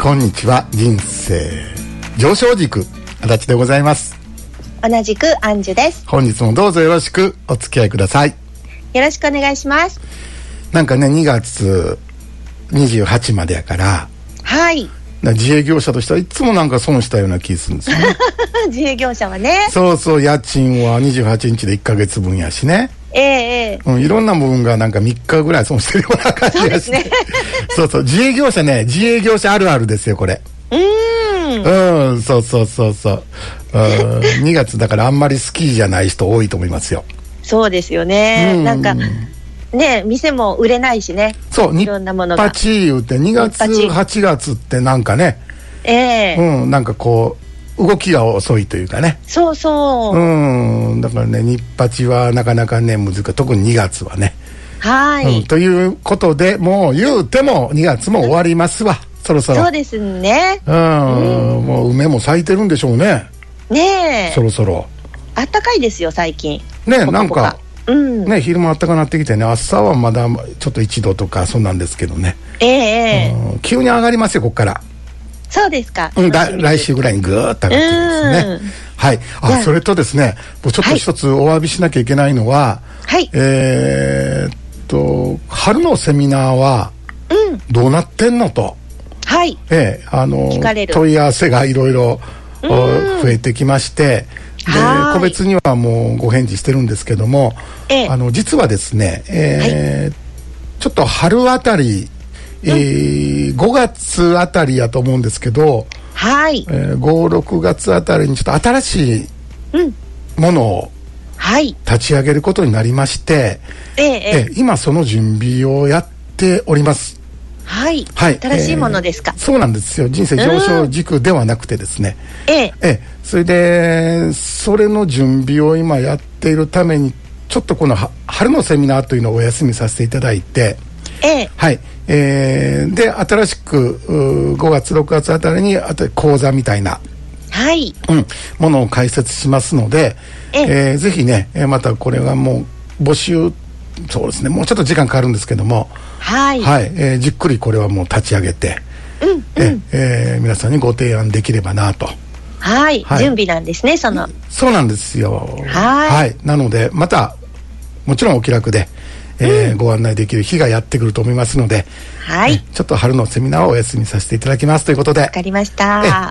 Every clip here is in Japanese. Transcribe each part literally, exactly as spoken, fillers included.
こんにちは。人生上昇軸足立でございます。 同じくアンジュです。 本日もどうぞよろしくお付き合いください。 よろしくお願いします。 なんかね、にがつにじゅうはちまでやから、 はい、 自営業者としてはいつもなんか損したような気するんですよね。 自営業者はね、 そうそう、家賃はにじゅうはちにちでいっかげつぶんやしね、 えーえーうん、いろんな部分がなんかみっかぐらい損してるような感じがして、そうですね。そうそう、自営業者ね、自営業者あるあるですよこれ。 うーん、 うん、そうそうそうそう、うん、にがつだからあんまり好きじゃない人多いと思いますよ。 そうですよね、うん、なんかね、店も売れないしね。 そう、 いろんなものが日パチ言うてにがつはちがつってなんかね、 えーうん、なんかこう動きが遅いというかね。 そうそう、 うん、だからね、日パチはなかなかね難しい、特ににがつはね。 はい、 うん、ということでもう言うてもにがつも終わりますわ、そろそろ。 そうですね、 うん、 うん、 もう梅も咲いてるんでしょうね。 ねえ、 そろそろあったかいですよ最近ね。 ポカポカ、 なんかうんね、昼間あったかなってきてね、朝はまだちょっといちどとかそんなんですけどね、 ええーうん、急に上がりますよここから。 そうですか、 うん、だ来週ぐらいにぐーっと上がってきますね。はい。あ、それとですね、ちょっと一つお詫びしなきゃいけないのは、 はい、 えー、っと春のセミナーはどうなってんのと、 はい、 ええ、あの問い合わせがいろいろ増えてきまして、で個別にはもうご返事してるんですけども、 ええ、あの実はですね、えーはい、ちょっと春あたり、えーうん、ごがつあたりやと思うんですけど、 はい、 えー、ご、ろくがつあたりにちょっと新しいものを立ち上げることになりまして、 えええー、今その準備をやっております。 はい、 はい、 新しいものですか。 えー、そうなんですよ。人生上昇軸ではなくてですね、 ええええ、それでそれの準備を今やっているためにちょっとこの春のセミナーというのをお休みさせていただいて、 ええ、 はい、えー、で新しくごがつろくがつあたりにあと講座みたいな、 はい、 うん、ものを開設しますので、えええー、ぜひね、またこれはもう募集、そうですね、もうちょっと時間かかるんですけども、 はい、 はい、えー、じっくりこれはもう立ち上げて、 うんうん、 ええー、皆さんにご提案できればなと。 はい、はい、準備なんですね、その。 そうなんですよ。 はい、 はい、なのでまたもちろんお気楽で、えーうん、ご案内できる日がやってくると思いますので、 はい、 ちょっと春のセミナーをお休みさせていただきますということで。 わかりました。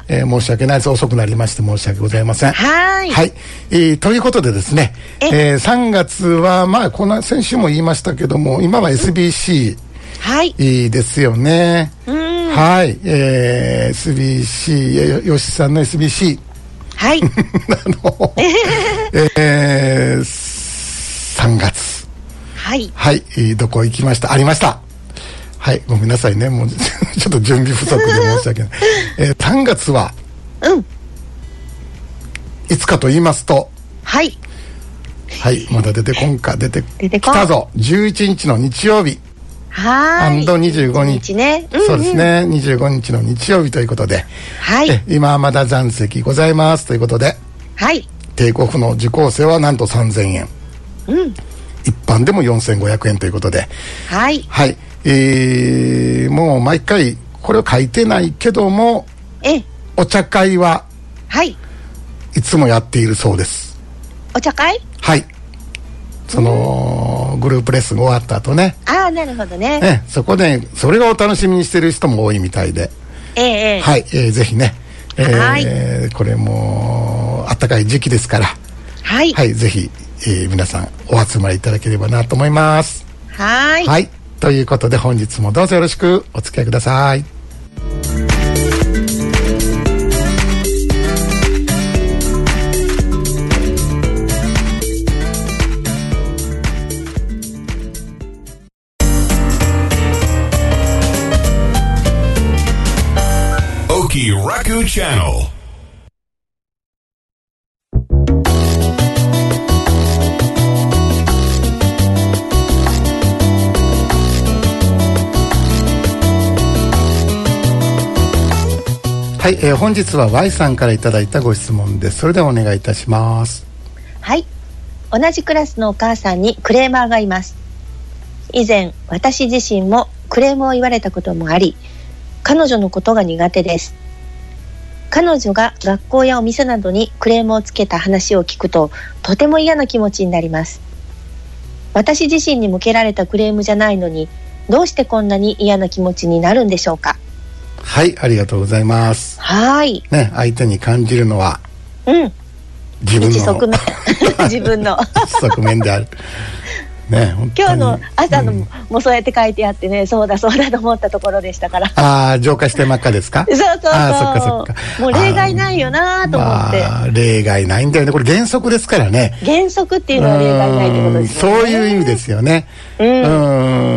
え、えー、申し訳ないです。遅くなりまして申し訳ございません。 はい、 はい、えー、ということでですね、えー、さんがつはまあこの先週も言いましたけども、今は エスビーシー、 はい、 いいですよね。 うん、 はい、えー、エスビーシー、よしさんの エスビーシー、 はい、 あの、えー、さんがつ、 はい、 はい、どこ行きました？ありました。はい、ごめんなさいね、もうちょっと準備不足で申し訳ない。えー、さんがつは、 うん、 いつかと言いますと、 はい、 はい、まだ出てこんか、出てきたぞ。じゅういちにちの日曜日。 はい。 アンドにじゅうごにちね、うんうん、そうですね、にじゅうごにちの日曜日ということで、 はい、 え今はまだ残席ございますということで、 はい、 テイクオフの受講生はなんとさんぜんえん、 うん、 一般でもよんせんごひゃくえんということで、 はい、 はい、えー、もう毎回これを書いてないけども、 えお茶会は、 はい、 いつもやっているそうです。 お茶会？ はい、そのグループレッスンが終わった後ね、 ああ、なるほどね、 ね、そこでそれをお楽しみにしてる人も多いみたいで、 ええ、 はい、えー、ぜひね、えーはい、 これもあったかい時期ですから、 はい、 はい、ぜひ、えー、皆さんお集まりいただければなと思います。 はい、 はい、ということで本日もどうぞよろしくお付き合いください。 Raku Channel。 はい、えー、本日は Y さんからいただいたご質問です。それではお願いいたします。 はい、同じクラスのお母さんにクレーマーがいます。以前私自身もクレームを言われたこともあり、 彼女のことが苦手です。彼女が学校やお店などにクレームをつけた話を聞くと、とても嫌な気持ちになります。私自身に向けられたクレームじゃないのに、どうしてこんなに嫌な気持ちになるんでしょうか。 はい、ありがとうございます。 はい、 ね、相手に感じるのは、 うん、 自分の一側面自分の一側面であるね、 今日の朝の、うん、もうそうやって書いてあってね、そうだそうだと思ったところでしたから。 ああ、浄化して真っ赤ですか。 そうそうそう。 あ、そっかそっか。 もう例外ないよなと思って、 まあ、例外ないんだよね。これ原則ですからね。 原則っていうのは例外ないってことですよね。 そういう意味ですよね。うん、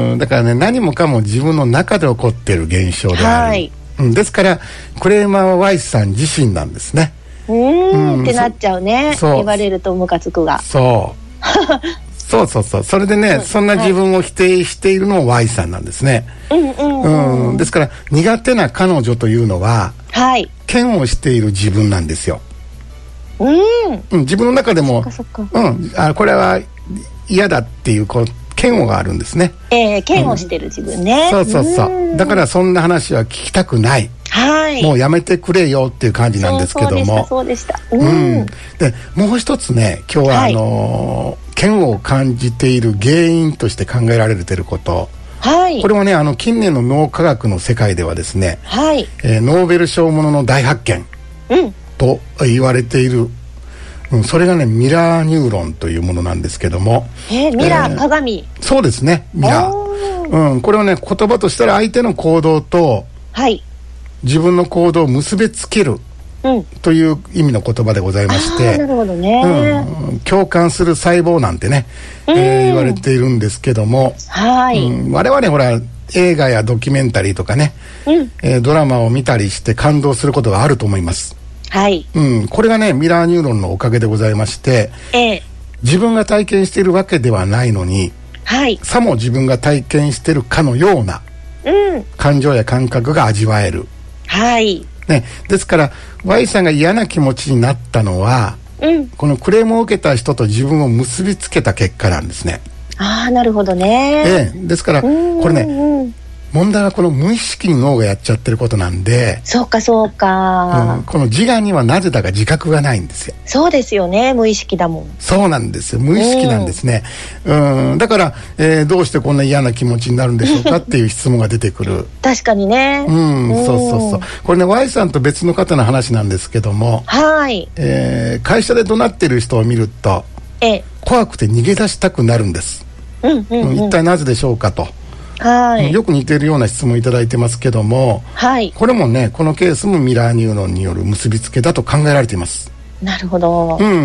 うん、だからね、何もかも自分の中で起こっている現象である、はい、うん、ですからクレーマーはワイスさん自身なんですね。 うーん、うん、ってなっちゃうね。言われるとムカつくが。 そうそうそうそう。それでね、うん、そんな自分を否定しているのも Y さんなんですね。 うんうんうん、 うん、ですから苦手な彼女というのは、 はい、 嫌悪している自分なんですよ。 うん、 うん、自分の中でも、 そっかそっか、 うん、あ、これは嫌だっていうこう嫌悪があるんですね。 えー、嫌悪してる自分ね、 うん、そうそうそう。だからそんな話は聞きたくない。 はい、 もうやめてくれよっていう感じなんですけども。 そうでしたそうでした、うんうん、でもう一つね、今日はあのーはい、嫌悪を感じている原因として考えられていること、 はい、 これはね、あの近年の脳科学の世界ではですね、 はい、 えー、ノーベル賞ものの大発見、 うん、 と言われている、うん、それがねミラーニューロンというものなんですけども、 えー、ミラー、えー、鏡、 そうですね、ミラー、うん、これはね、言葉としたら相手の行動と、 はい、 自分の行動を結びつける、うん、という意味の言葉でございまして、 なるほどね、 うん、共感する細胞なんてね、えー、言われているんですけども、 はい、 うん、我々ほら映画やドキュメンタリーとかね、うん、えー、ドラマを見たりして感動することがあると思います。 はい、 うん、これがねミラーニューロンのおかげでございまして、 えー、 自分が体験しているわけではないのに、 はい、 さも自分が体験しているかのような、 うん、 感情や感覚が味わえる、 はいね、ですから Y さんが嫌な気持ちになったのは、うん、このクレームを受けた人と自分を結びつけた結果なんですね。 ああ、なるほどね、 ええ、ですからこれね、問題はこの無意識に脳がやっちゃってることなんで、 そうかそうか、 うん、この自我にはなぜだか自覚がないんですよ。 そうですよね、無意識だもん。 そうなんですよ、無意識なんですね。うん、だから、えー、どうしてこんな嫌な気持ちになるんでしょうかっていう質問が出てくる確かにね、 うん、そうそうそう。これね Y さんと別の方の話なんですけども、 はい、 えー、会社で怒鳴ってる人を見ると、 え怖くて逃げ出したくなるんです、 うんうんうん、 一体なぜでしょうかと、 はい、 よく似ているような質問いただいてますけども、 はい、 これもね、このケースもミラーニューロンによる結びつけだと考えられています。 なるほど、 うん、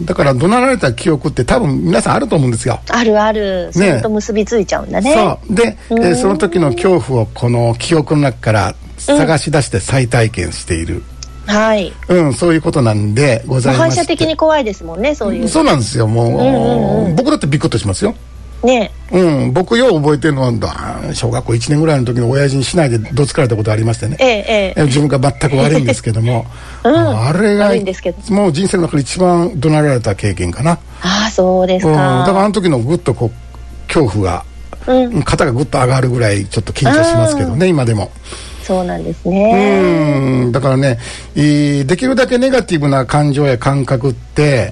だから怒鳴られた記憶って多分皆さんあると思うんですよ。 あるある、それと結びついちゃうんだね。 そうで、えー、その時の恐怖をこの記憶の中から探し出して再体験している、 うん、はい、 うん、そういうことなんでございまして、 反射的に怖いですもんね、そういう。 そうなんですよ、もう、うんうんうん、僕だってビクッとしますよね、 うん、僕よう覚えてるのは小学校いちねんぐらいの時に親父に市内でどつかれたことありましてね、 ええええ、 自分が全く悪いんですけども、 うん、 あれがもう人生の中で一番怒鳴られた経験かな。 ああ、そうですか、うん、 だからあの時のぐっとこう恐怖が、うん、肩がぐっと上がるぐらいちょっと緊張しますけどね、今でも。 そうなんですね。 うん、だからね、できるだけネガティブな感情や感覚って、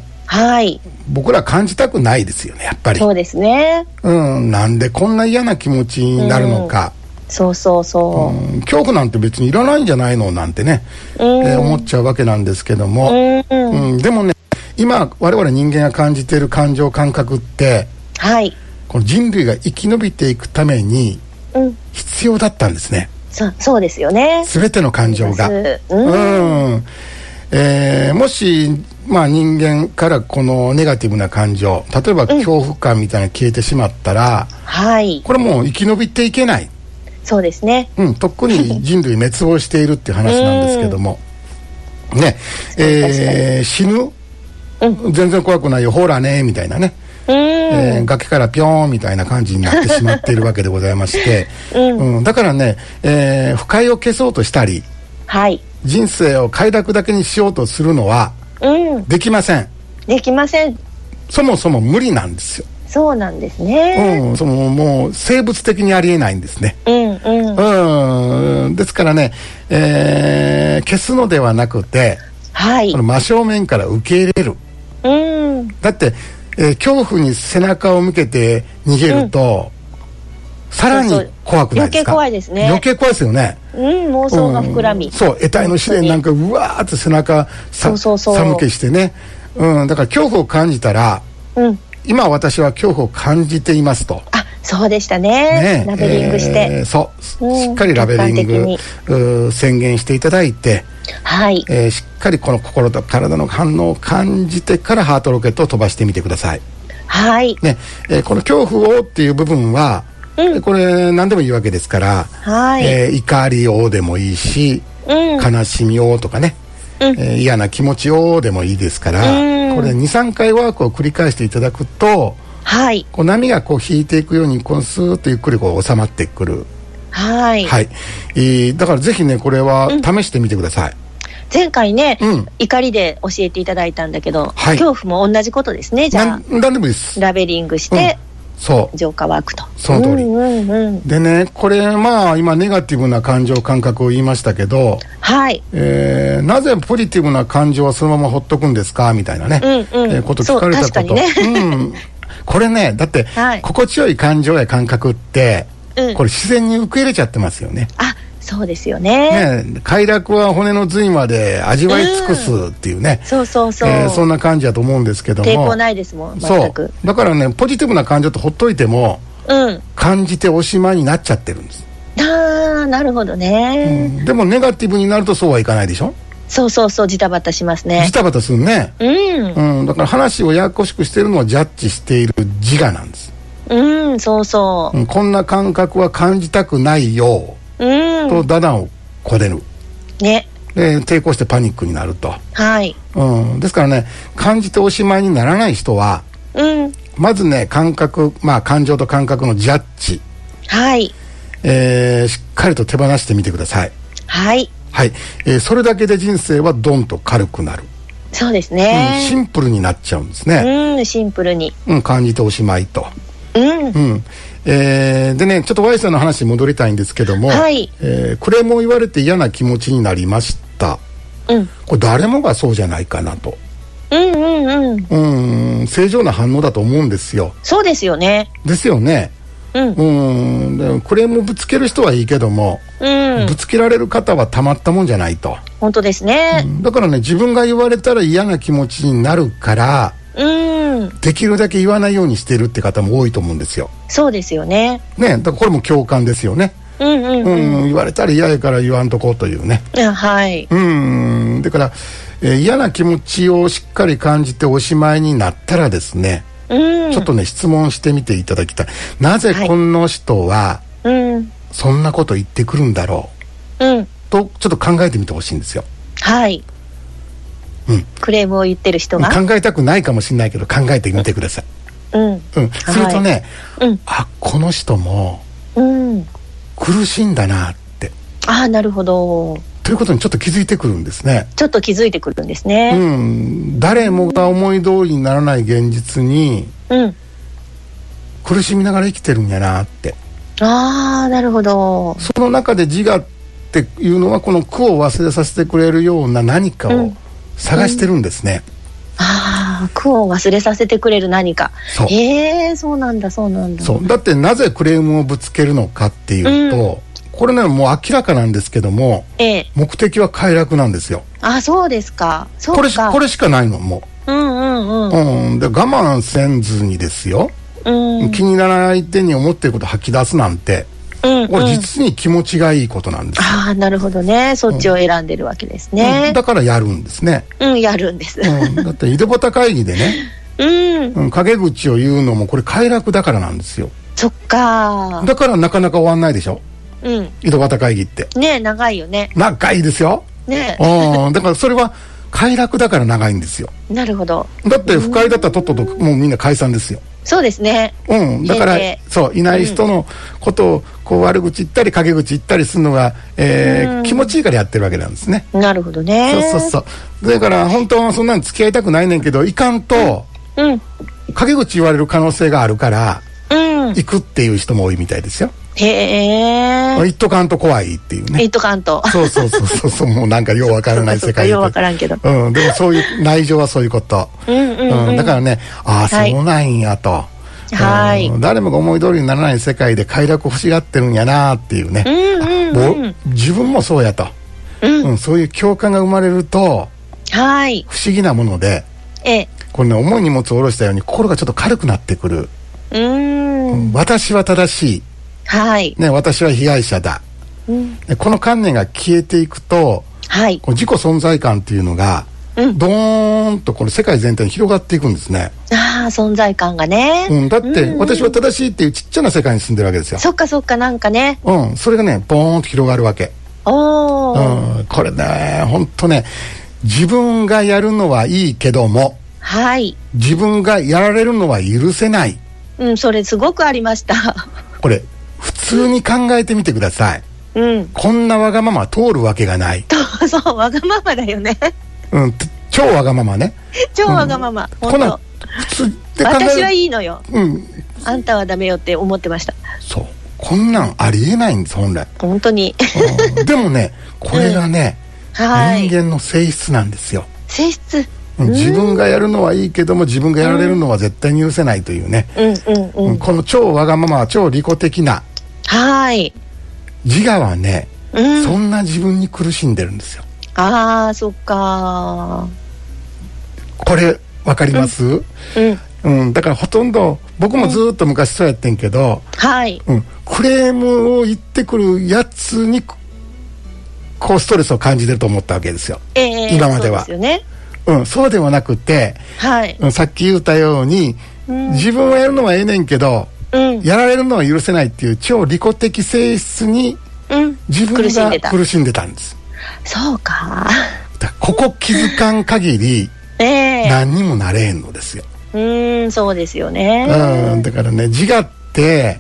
はい、僕ら感じたくないですよね、やっぱり。 そうですね、 うん、なんでこんな嫌な気持ちになるのか、 うん、そうそうそう、うん、 恐怖なんて別にいらないんじゃないのなんてね、うん、えー、思っちゃうわけなんですけども、うんうん、でもね、今我々人間が感じている感情感覚って、はい、この人類が生き延びていくために必要だったんですね、 うん、そ, そうですよね、 全ての感情が、うん、 うん、 えー、もしまあ、人間からこのネガティブな感情、例えば恐怖感みたいなのが消えてしまったら、うん、はい、これもう生き延びていけない。 そうですね、 うん、特に人類滅亡しているっていう話なんですけども、うん、ね、えー、死ぬ、うん、全然怖くないよ、ほらねみたいなね、うん、えー、崖からピョーンみたいな感じになってしまっているわけでございまして、うんうん、だからね、えー、不快を消そうとしたり、はい、人生を快楽だけにしようとするのは、うん、できません。 できません。 そもそも無理なんですよ。 そうなんですね。 うん、そのもう生物的にありえないんですね。 うんうんうんうんうん、ですからね、えー、消すのではなくて、 はい、 この真正面から受け入れる。 うん、 だって、えー、恐怖に背中を向けて逃げると、うん、さらに怖くないですか？ 余計怖いですね。 余計怖いですよね。 うん、妄想が膨らみ、 うん、そう、得体の試練なんかうわーって背中さそうそうそう寒気してね、うん、だから恐怖を感じたら、うん、今私は恐怖を感じていますと。 あ、そうでしたね。ね、ラベリングして、 えー、そう、うん、しっかりラベリング宣言していただいて、 はい、 えー、しっかりこの心と体の反応を感じてからハートロケットを飛ばしてみてください。 はい、 ね、えー、この恐怖をっていう部分は、うん、これ何でもいいわけですから、はい、えー、怒りをでもいいし、うん、悲しみをとかね、うん、えー、嫌な気持ちをでもいいですから、うん、これ にさんかいワークを繰り返していただくと、はい、こう波がこう引いていくようにこうスーッとゆっくりこう収まってくる。 はい、 はい、えー、だからぜひねこれは試してみてください。うん、 前回ね、うん、怒りで教えていただいたんだけど、はい、恐怖も同じことですね。じゃあ何でもいいです。 ラベリングして、うん、そう浄化ワークと。 その通り、うんうんうん、でねこれまあ今ネガティブな感情感覚を言いましたけど、はい、えー、なぜポジティブな感情はそのままほっとくんですかみたいなね、うんうん、えー、こと聞かれたこと、ね、うん、これねだって、はい、心地よい感情や感覚って、うん、これ自然に受け入れちゃってますよね。 あ、そうですよ ね, ね快楽は骨の髄まで味わい尽くすっていうね、 うん、そうそうそう、 えー、そんな感じだと思うんですけども、 抵抗ないですもん全く。 そうだからねポジティブな感情ってほっといても、うん、感じておしまいになっちゃってるんです。 あー、なるほどね、 うん、でもネガティブになるとそうはいかないでしょ。 そうそうそう、ジタバタしますね。 ジタバタするね、うんうん、だから話をややこしくしてるのをジャッジしている自我なんです。 うん、そうそう、 うん、こんな感覚は感じたくないよ、うん、とダダンをこねる、ね、で抵抗してパニックになると、はい、うん、ですからね感じておしまいにならない人は、うん、まずね感覚、まあ感情と感覚のジャッジ、はい、えー、しっかりと手放してみてください。はい、はい、えー、それだけで人生はドンと軽くなる。 そうですね、 うん、シンプルになっちゃうんですね。 うん、シンプルに、 うん、感じておしまいと、うんうん、えー、でねちょっと Y さんの話に戻りたいんですけども、はい、えー、クレームを言われて嫌な気持ちになりました、うん、これ誰もがそうじゃないかなと、うんうんうん、うん、正常な反応だと思うんですよ。 そうですよね。 ですよね。うん、うん、でクレームをぶつける人はいいけども、うん、ぶつけられる方はたまったもんじゃないと。 本当ですね、 うん、だからね自分が言われたら嫌な気持ちになるから、うん、できるだけ言わないようにしてるって方も多いと思うんですよ。 そうですよね。 ね、だからこれも共感ですよね。うんうんうんうん、言われたら嫌やから言わんとこうというね。はい。うん、だから、えー、嫌な気持ちをしっかり感じておしまいになったらですね、うん、ちょっとね質問してみていただきたい。なぜこの人は、はい、うん、そんなこと言ってくるんだろう、うん、とちょっと考えてみてほしいんですよ。はい。うん、クレームを言ってる人が考えたくないかもしれないけど考えてみてください。うん、うん、するとね、はい、うん、あ、この人も、うん、苦しいんだなって、ああ、なるほどということにちょっと気づいてくるんですね。ちょっと気づいてくるんですね。うん、誰もが思い通りにならない現実に、うん、苦しみながら生きてるんやなって。ああ、なるほど。その中で自我っていうのはこの苦を忘れさせてくれるような何かを探してるんですね。うんうん、ああ、苦を忘れさせてくれる何か。そう。へえ、そうなんだそうなんだ。そうだってなぜクレームをぶつけるのかっていうと、うん、これねもう明らかなんですけども、ええ、目的は快楽なんですよ。あ、そうですか。そうか。これし、これしかないのもう。うんうんうん。うん、で我慢せんずにですよ。うん、気にならない相手に思っていることを吐き出すなんて、うんうん、これ実に気持ちがいいことなんですよ。ああ、なるほどね。そっちを選んでるわけですね。うん、だからやるんですね。うん、やるんです。うん、だって井戸端会議でね、うんうん、陰口を言うのもこれ快楽だからなんですよ。そっか。だからなかなか終わんないでしょ。うん、井戸端会議ってね、長いよね。長いですよね。うん、だからそれは快楽だから長いんですよ。なるほど。だって不快だったらとっとともうみんな解散ですよ。そうですね。うん、だからそういない人のことをこう悪口言ったり陰口言ったりするのが、えー、気持ちいいからやってるわけなんですね。なるほどね。そうそうそう。だから本当はそんなに付き合いたくないねんけどいかんと、うん、陰口言われる可能性があるから、うん、行くっていう人も多いみたいですよ。 へえ。 言っとかんと怖いっていうね。 言っとかんと。 そうそうそうそうそう、もうなんかようわからない世界で。 ようわからんけど。 うん、でもそういう内情はそういうこと。 うんうんうん。 うん、だからね、ああ、そうなんやと。 はい、 うん、誰もが思い通りにならない世界で快楽を欲しがってるんやなっていうね、 うんうんうん、 自分もそうやと、うんうん、そういう共感が生まれると、 はい、 不思議なもので、 えこれね、重い荷物を下ろしたように心がちょっと軽くなってくる。 うーん、 私は正しい、 はいね、私は被害者だ、うん、この観念が消えていくと、 はい、 こう自己存在感っていうのがドーンとこの世界全体に広がっていくんですね。 ああ、存在感がね、 うん、だって私は正しいっていうちっちゃな世界に住んでるわけですよ。 そっかそっか、なんかね、 うん、それがねボーンと広がるわけ。 おー、 うん、これね本当ね、自分がやるのはいいけども、 はい、 自分がやられるのは許せない。 うん、それすごくありましたこれ普通に考えてみてください、 うん、 こんなわがまま通るわけがない。 そう、わがままだよねうん、超わがままね、 超わがまま、うん、 こんな普通で考える。 私はいいのよ、 うん、 あんたはダメよって思ってました。 そう、こんなんありえないんです本来。 本当にうん、でもねこれがね、うん、はい、人間の性質なんですよ。 性質、 うん、自分がやるのはいいけども自分がやられるのは絶対に許せないというね、 うんうんうんうん、 この超わがままは超利己的な、 はい、 自我はね、うん、そんな自分に苦しんでるんですよ。 あー、そっか、 これわかります？うんうんうん、だからほとんど僕もずっと昔そうやってんけど、うん、 はい、 うん、クレームを言ってくるやつにこうストレスを感じてると思ったわけですよ、えー、今までは。そうですよね、うん、そうではなくて、はい、うん、さっき言ったように、うん、自分はやるのはええねんけど、うん、やられるのは許せないっていう超利己的性質に、うん、自分が苦しんでたんです。 そうか、 だからここ気づかん限り、えー、何にもなれへんのですよ。 うーん、そうですよね。 うん、だからね、自我って、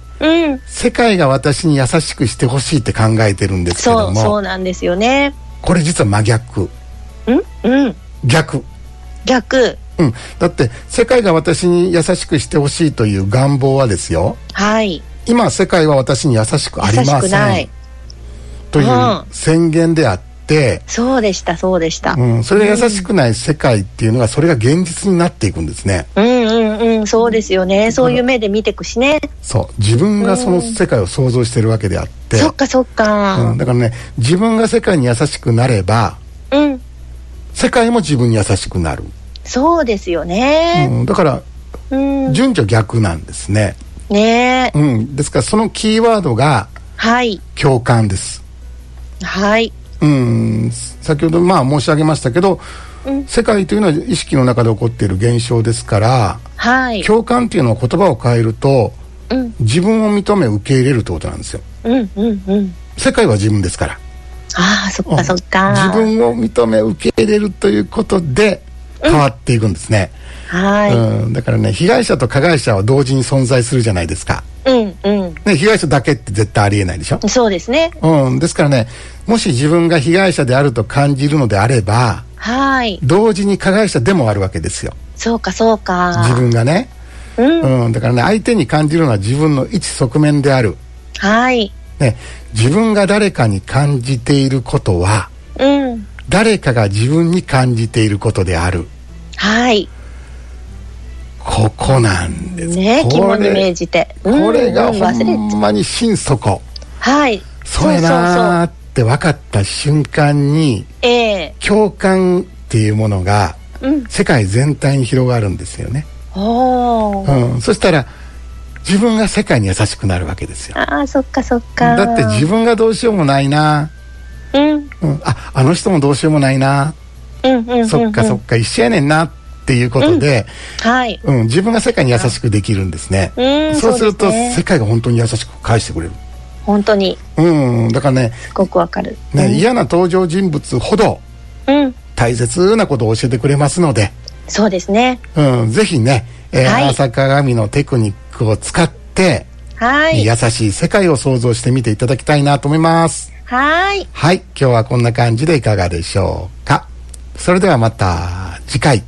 うん、世界が私に優しくしてほしいって考えてるんですけども、 そう、そうなんですよね。 これ実は真逆。 うんうん、 逆逆、 うん、だって世界が私に優しくしてほしいという願望はですよ、はい、今世界は私に優しくありません、優しくないという宣言であって、うん、 そうでしたそうでした、 うん、それが優しくない世界っていうのがそれが現実になっていくんですね。 うんうんうん、そうですよね。そういう目で見ていくしね。 そう、自分がその世界を想像してるわけであって、 うん、そっかそっか、 うん、だからね、自分が世界に優しくなれば、うん、世界も自分に優しくなる。 そうですよね、 うん、だから、うん、順序逆なんですね。 ねえ、 うん、ですからそのキーワードが、はい、共感です。 はい、 うん、先ほどまあ申し上げましたけど、うん、世界というのは意識の中で起こっている現象ですから、はい、共感というのは言葉を変えると、うん、自分を認め受け入れるということなんですよ、うんうんうん、世界は自分ですから。 ああ、そっかそっか、 自分を認め受け入れるということで変わっていくんですね、うん、はい、うん、だからね、被害者と加害者は同時に存在するじゃないですか。うんうんね、被害者だけって絶対ありえないでしょ。 そうですね、 うん、ですからね、もし自分が被害者であると感じるのであれば、はい、同時に加害者でもあるわけですよ。 そうかそうか、 自分がね、うんうん、だからね、相手に感じるのは自分の一側面である、はいね、自分が誰かに感じていることは、うん、誰かが自分に感じていることである。はい、ここなんですね、肝に銘じて、 これがほんまに心底、はい、そうやなーって分かった瞬間に、えー、共感っていうものが、うん、世界全体に広がるんですよね。おー、うん、そしたら自分が世界に優しくなるわけですよ。 あー、そっかそっか。 だって自分がどうしようもないな、うんうん、あ、あの人もどうしようもないな、うんうんうんうん、そっかそっか、一緒やねんなっていうことで、うん、はい、うん、自分が世界に優しくできるんですね。うん、そうすると、ね、世界が本当に優しく返してくれる。 本当に、 うん、だからね、 すごくわかる、 ね、うん、嫌な登場人物ほど、うん、大切なことを教えてくれますので、 そうですね、 うん、ぜひね、えーはい、朝鏡のテクニックを使って、はい、優しい世界を想像してみていただきたいなと思います。はい、はい、今日はこんな感じでいかがでしょうか。それではまた次回。